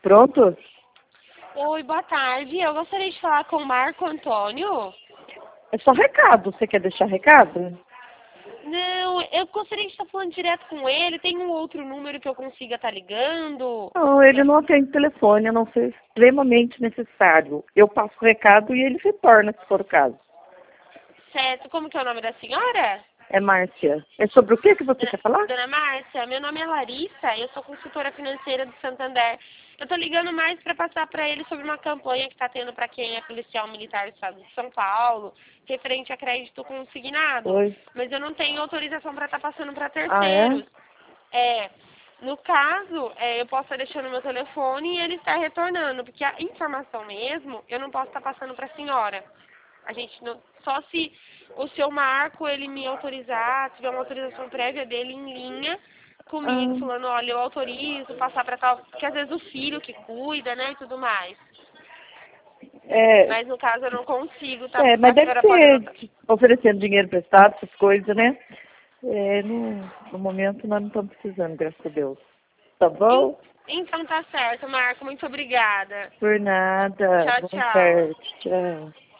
Pronto? Oi, boa tarde. Eu gostaria de falar com o Marco Antônio. É só recado. Você quer deixar recado? Não, eu gostaria de estar falando direto com ele. Tem um outro número que eu consiga estar ligando? Não, ele não atende telefone, a não ser extremamente necessário. Eu passo o recado e ele retorna, se for o caso. Certo. Como que é o nome da senhora? É Márcia. É sobre o que você quer falar? Dona Márcia, meu nome é Larissa, eu sou consultora financeira do Santander. Eu tô ligando mais para passar para ele sobre uma campanha que está tendo para quem é policial militar do estado de São Paulo, referente a crédito consignado. Oi. Mas eu não tenho autorização para estar passando para Ah, é? terceiros. No caso, eu posso estar deixando meu telefone e ele está retornando, porque a informação mesmo eu não posso estar passando para a senhora. A gente não, só se o seu Marco ele me autorizar, tiver uma autorização prévia dele em linha comigo, Ah, falando, olha, eu autorizo passar para tal, porque às vezes o filho que cuida, né, e tudo mais. é, Mas no caso eu não consigo, tá? mas A deve senhora pode ser anotar. oferecendo dinheiro emprestado, essas coisas, né? No momento nós não estamos precisando, graças a Deus. Tá bom? Então tá certo, Marco, muito obrigada. Por nada. Tchau, Boa tchau. tarde. Tchau.